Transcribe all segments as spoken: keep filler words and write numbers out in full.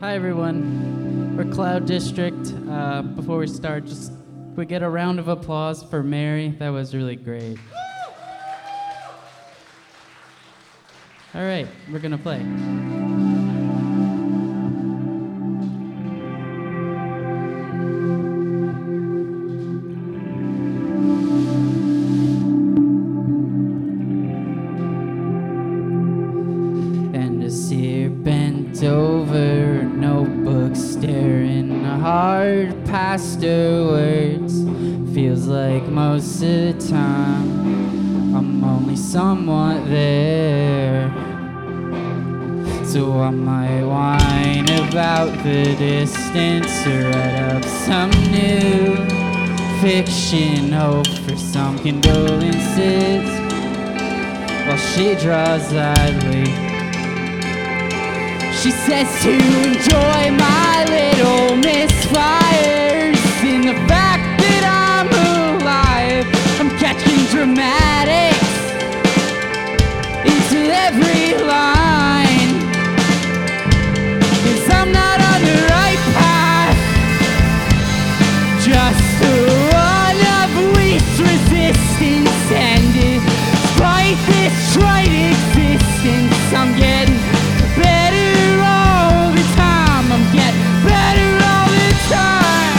Hi everyone, we're Cloud District. Uh, before we start, just could we get a round of applause for Mary? That was really great. All right, we're gonna play. And as here bent over, notebook staring hard past her words, feels like most of the time I'm only somewhat there. So I might whine about the distance or write up some new fiction, hope for some condolences while she draws idly. She says to enjoy my little misfires in the fact that I'm alive. I'm catching dramatics into every line, 'cause I'm not on the right path, just one of least resistance. And despite this trite existence, I'm getting better all the time. I'm getting better all the time.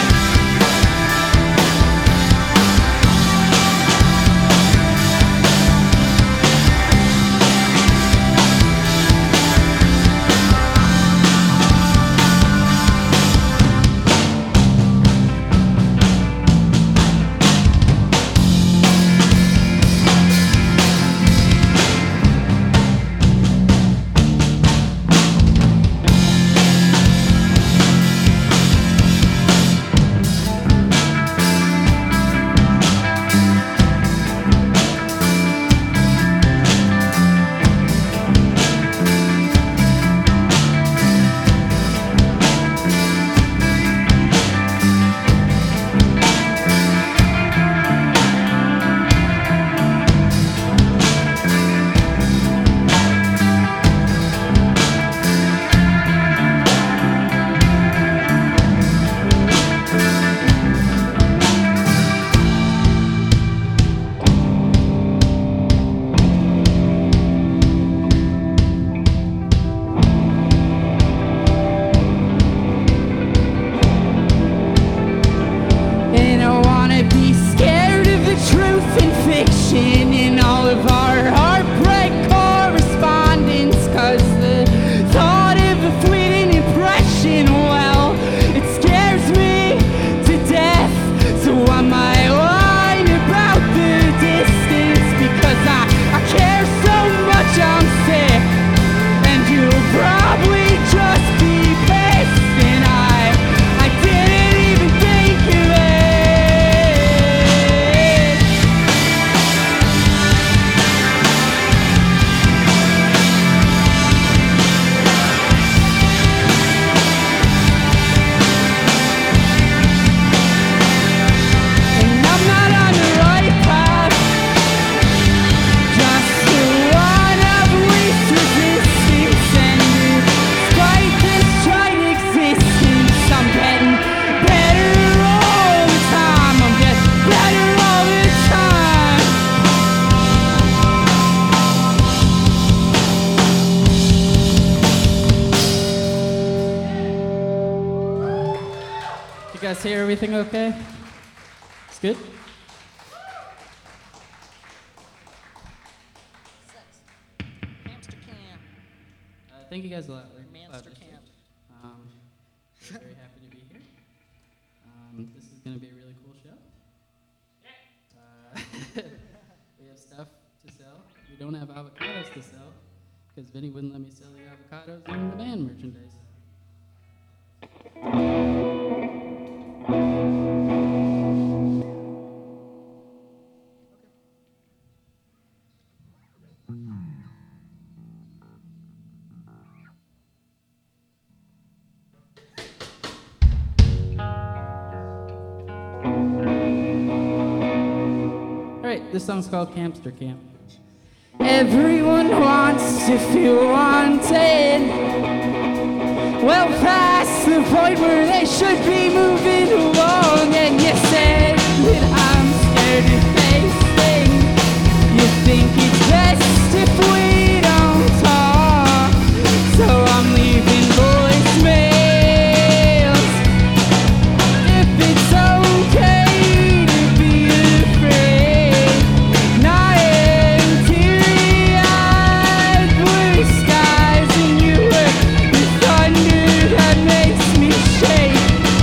Hear everything okay? It's good? Hamster camp. Uh, thank you guys a lot. Hamster camp. Um, we're very happy to be here. Um, this is going to be a really cool show. Uh, we have stuff to sell. We don't have avocados to sell because Vinny wouldn't let me sell the avocados in the band merchandise. This song's called Hamster Camp. Everyone wants to feel wanted. well past the point where they should be moving along. And you said that I'm scared to face things. You think it's best if we don't talk, so I'm leaving voicemails. If it's okay to be afraid, not in teary-eyed blue skies, and you were the thunder that makes me shake.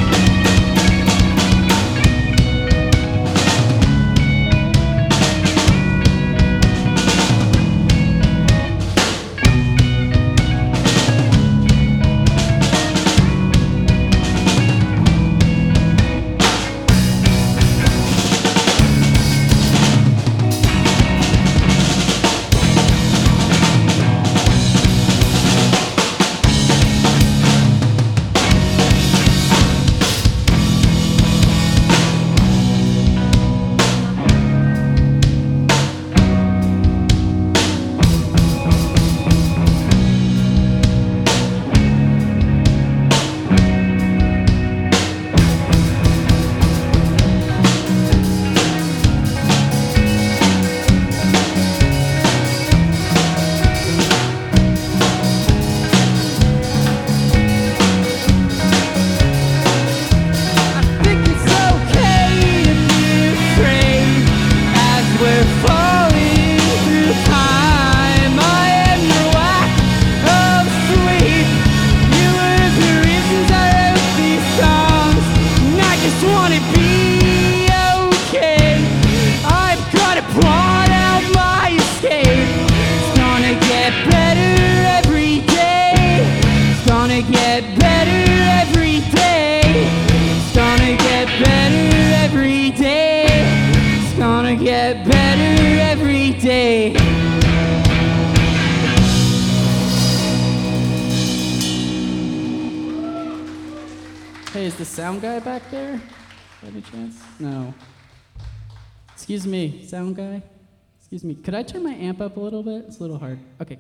Hey, is the sound guy back there? By any chance? No. Excuse me, sound guy? Excuse me, could I turn my amp up a little bit? It's a little hard. Okay.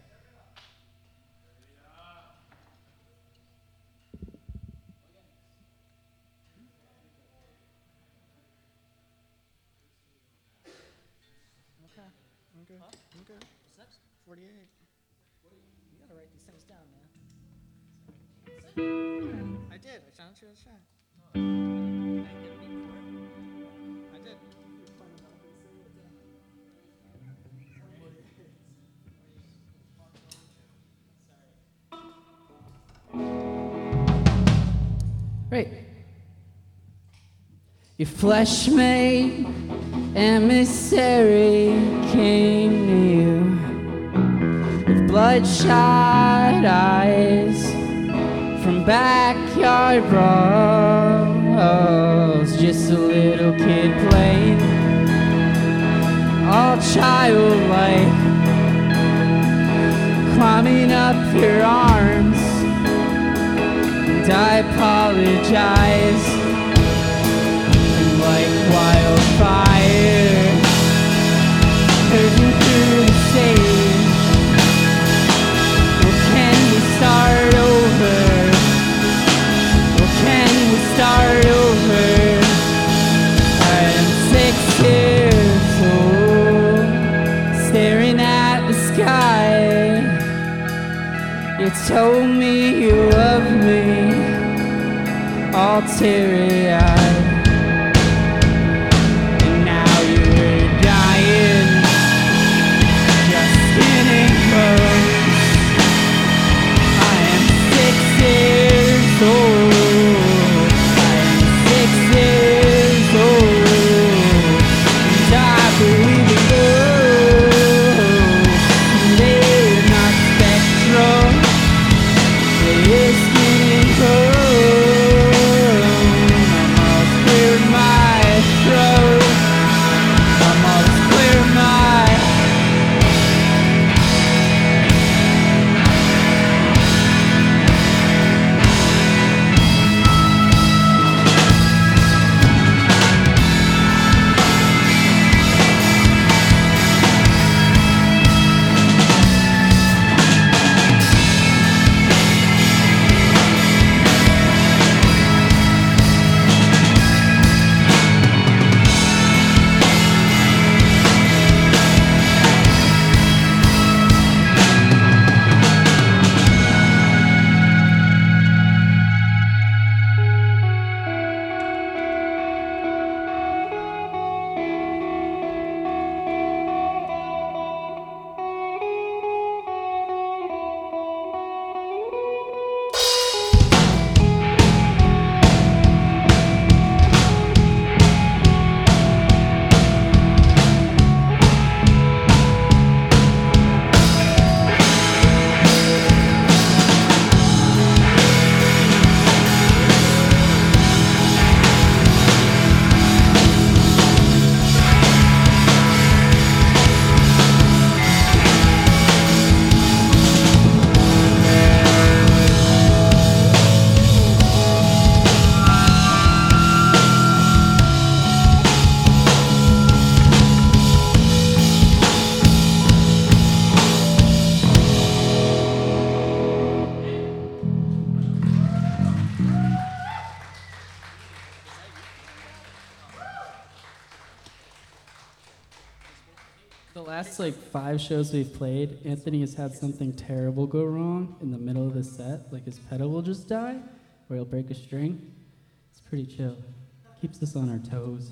Okay. Okay. Okay. Six. forty-eight. You gotta write these things down, man. I did. I sent it to the chat. I did. Right. Your flesh made emissary came to you with bloodshot eyes from backyard brawls. Just a little kid playing, all childlike, climbing up your arms. And I apologize. And like wildfire, surging through the stage. Well, can we start over? Well, can we start over? I am six years old, staring at the sky. You told me you loved me, all teary-eyed. And now you're dying, just getting close. I am six years old, I am six years old, and I believe in ghosts. They're not spectral, they're getting cold. last like five shows we've played, Anthony has had something terrible go wrong in the middle of the set. Like his pedal will just die, or he'll break a string. It's pretty chill. Keeps us on our toes.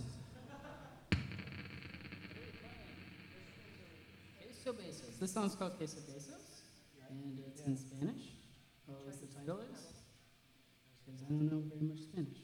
Queso Besos. This song's called Queso Besos, and it's in Spanish, or at least the title is, because I don't know very much Spanish.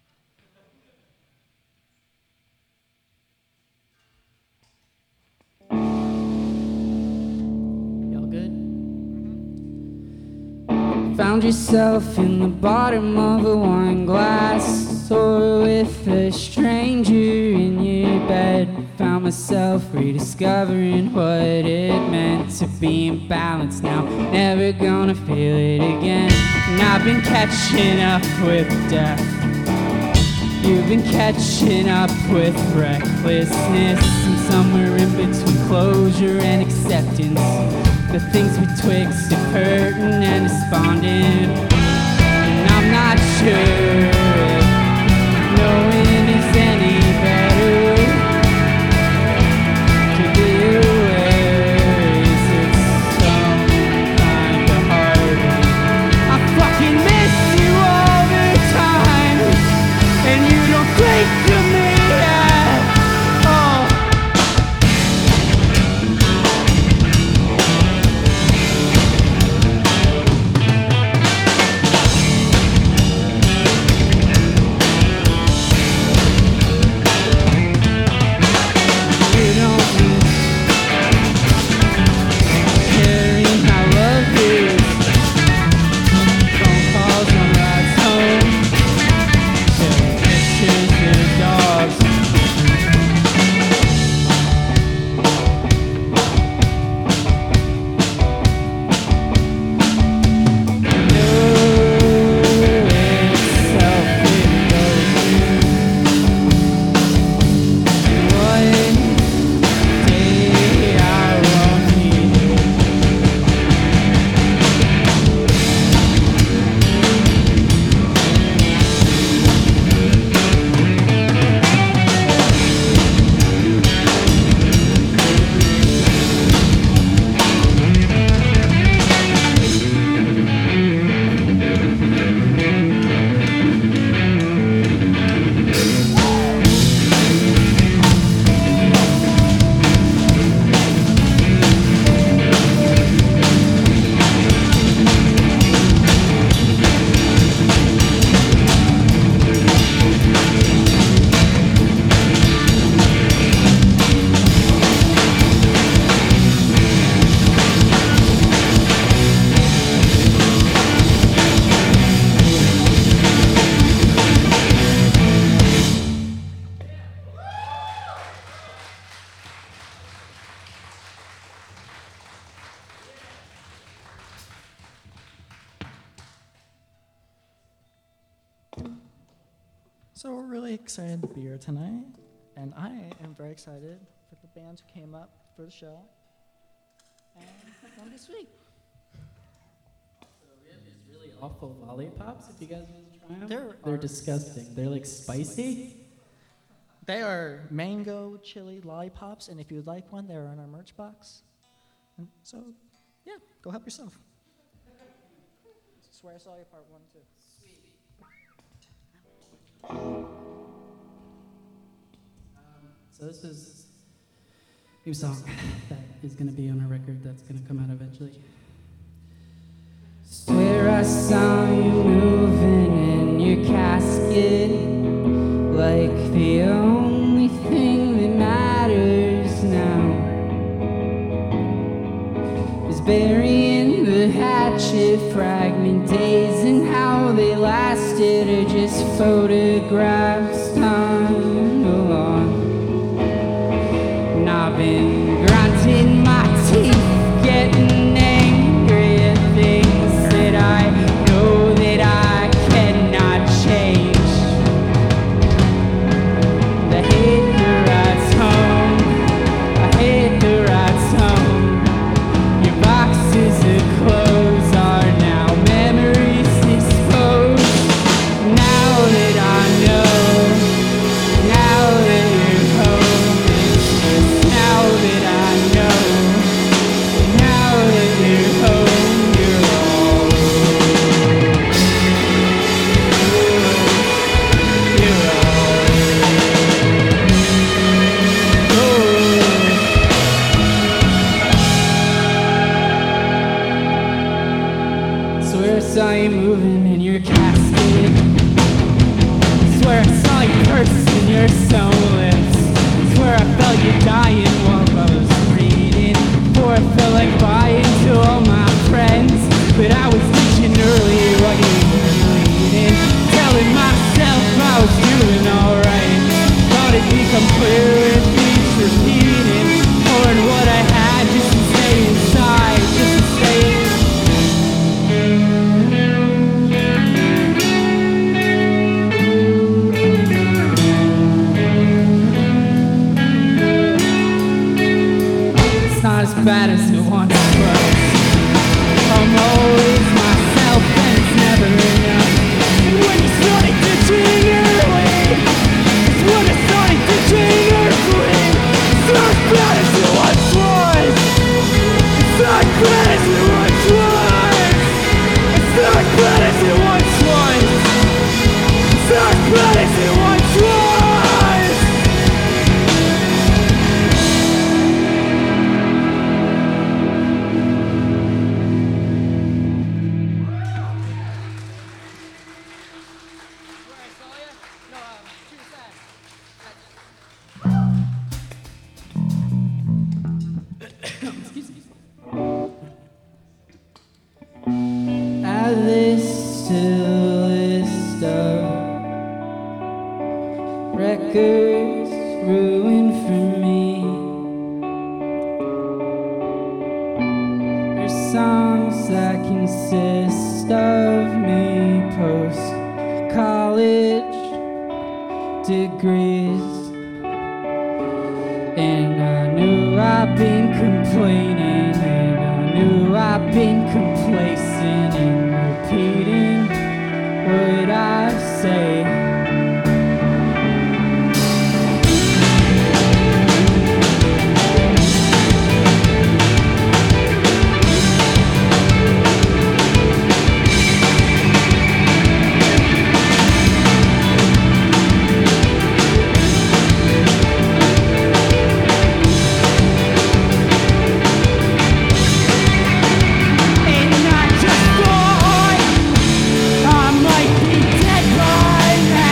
Found yourself in the bottom of a wine glass, or with a stranger in your bed. Found myself rediscovering what it meant to be in balance. Now never gonna feel it again. And I've been catching up with death. You've been catching up with recklessness, and somewhere in between closure and acceptance, the things betwixt of hurting and despondent. And I'm not sure if knowing is any better. Could be aware, is it some kind of harder? I fucking miss you all the time, and you don't think of me at all. So we're really excited to be here tonight, and I am very excited for the bands who came up for the show and performed this week. So we have these really awful lollipops, if you guys want to try them. They're, They're are- disgusting. They're like spicy. They are mango chili lollipops, and if you'd like one, they're in our merch box. And so, yeah, go help yourself. Swear I saw you part one, too. Um, so this is a new song that is going to be on a record that's going to come out eventually. Swear I saw you moving in your casket, like the only thing that matters now is burying the hatchet, fragment days and how they lasted, or just photographs time along. And I've been grinding my teeth, getting angry at things that I know that I cannot change. I hate the rides home, I hate the rides home. Your boxes of clothes are now memories exposed. Now that I know your sewn lips. Swear I felt you dying while I was reading. Before I felt like buying to all my friends, but I was teaching early while you were bleeding. Telling myself I was doing alright. Thought it'd become clear if each repeating. Pouring what I had just to stay inside, just to stay It's not as bad as it once was. I'm always myself and it's never enough. And when you started ditching your way, it's when I started ditching your way. It's not as bad as it once was. It's not as bad as it once was. It's not as bad as it once was. It's not as bad as it once was. Add this to the list of records ruined for me. There's songs that consist of me post-college degrees. And I knew I've been complaining, and I knew I've been complacent in repeating what I say. And I just thought I might be dead by now.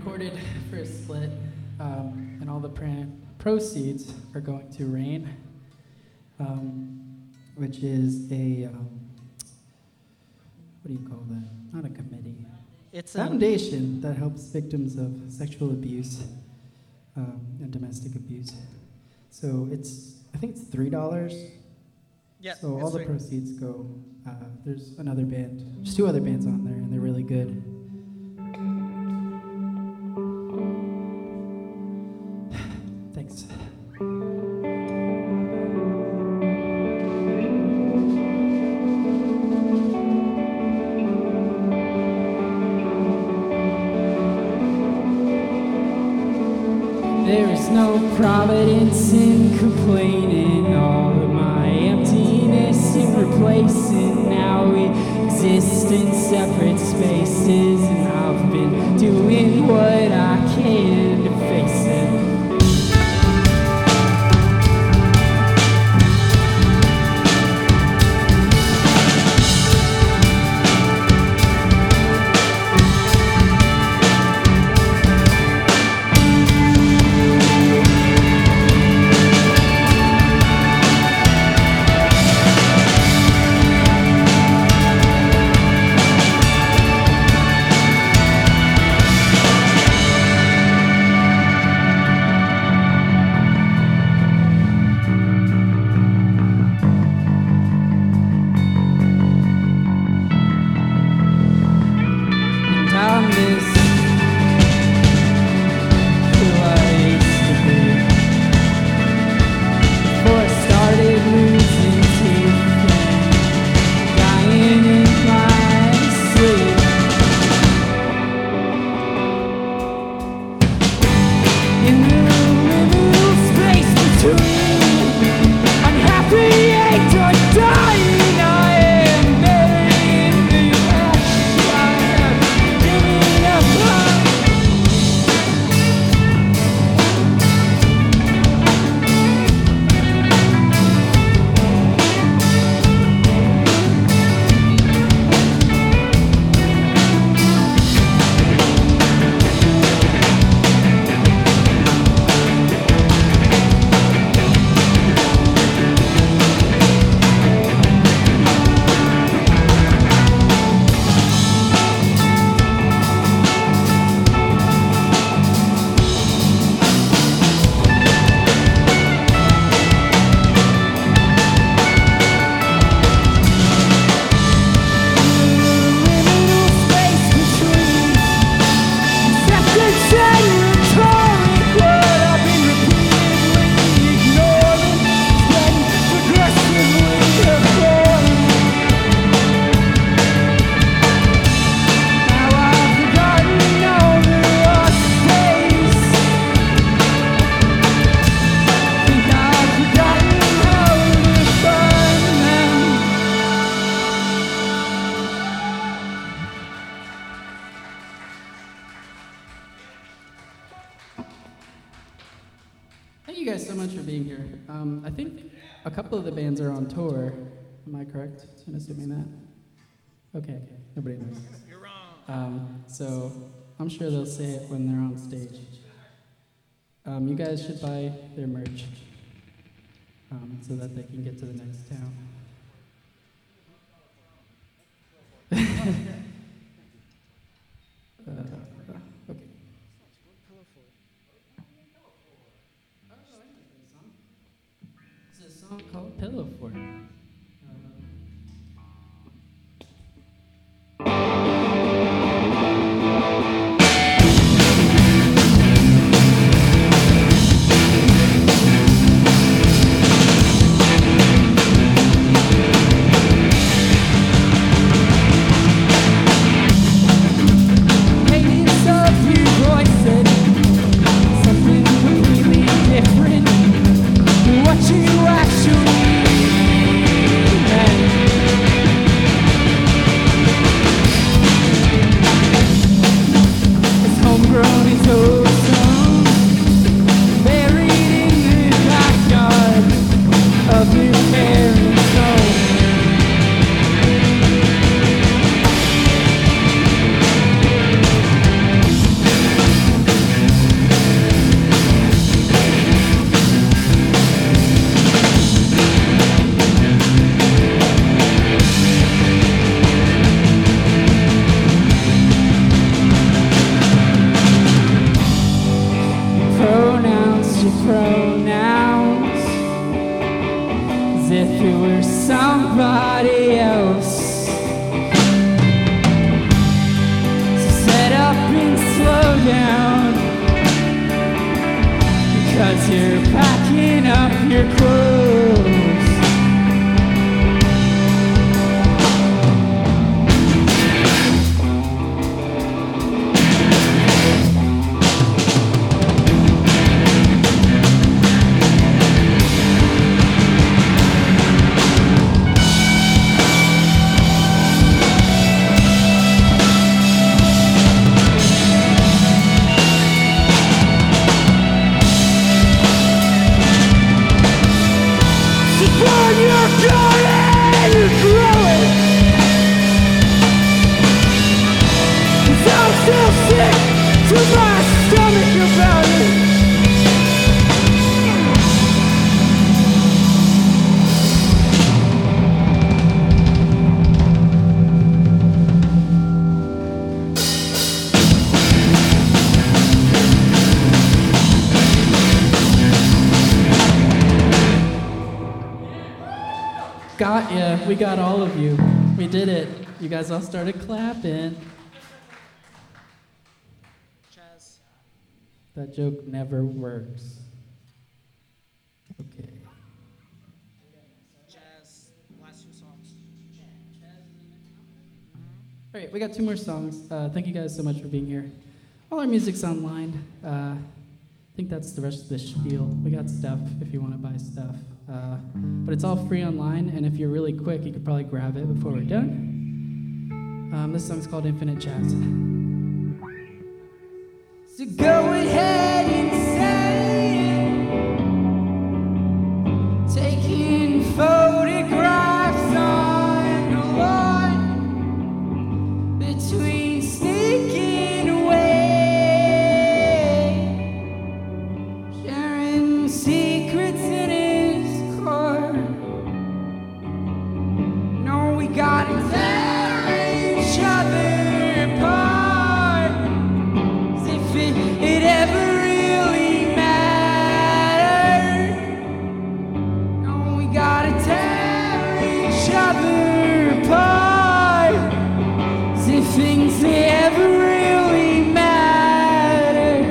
recorded for a split, um, and all the pr- proceeds are going to RAIN, um, which is a, um, what do you call that? Not a committee. It's a Foundation that helps victims of sexual abuse um, and domestic abuse. So it's, I think it's three dollars. yeah. So all it's the right. proceeds go. Uh, there's another band, there's two other bands on there, and they're really good. Thanks. There is no providence in complaining, all of my emptiness in replacing. Now we exist in separate spaces, and I've been doing what I can to face it. Thank you guys so much for being here. Um, I think a couple of the bands are on tour. Am I correct in assuming that? Okay, nobody knows. You're wrong. Um, so I'm sure they'll say it when they're on stage. Um, you guys should buy their merch um, so that they can get to the next town. uh, okay. It's a song called Pillow Fort. Thank pronouns as if it were somebody else. So set up and slow down, because you're packing up your clothes. Got ya. We got all of you. We did it. You guys all started clapping. Chaz. That joke never works. Okay. Chaz, last two songs. All right, we got two more songs. Uh, thank you guys so much for being here. All our music's online. Uh, I think that's the rest of the spiel. We got stuff if you want to buy stuff. Uh, but it's all free online, and if you're really quick, you could probably grab it before we're done. Um, this song's called Infinite Chat. So go ahead and say it, taking photographs on the lawn, between sneaking away, sharing secrets in his car. No, we gotta tear each other apart, as if it, it ever really mattered. No, we gotta tear each other apart, as if things they ever really matter.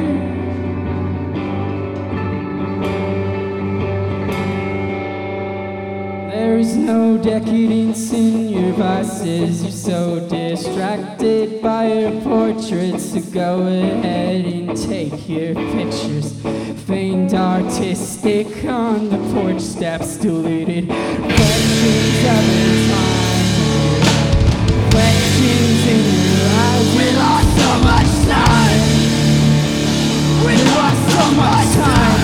There's no decadence in your vices. You're so distracted by your portraits. So go ahead and take your pictures. Feigned artistic on the porch steps. Diluted reflections of the time. Reflections in your eyes. We lost so much time. We lost so much time.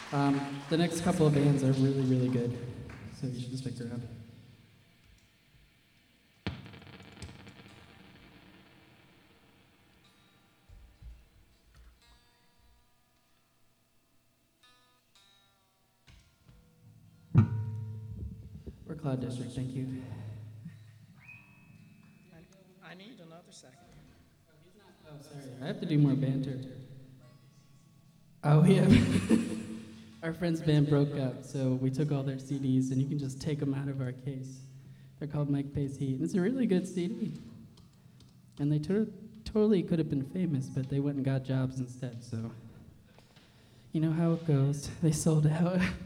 Um, the next couple of bands are really, really good, so you should stick around. We're Cloud District, thank you. I, I need another second. Oh, sorry. I have to do more banter. Oh, yeah. Our friend's band broke up, so we took all their C Ds, and you can just take them out of our case. They're called Mike Pays Heat, and it's a really good C D. And they to- totally could have been famous, but they went and got jobs instead, so you know how it goes. They sold out.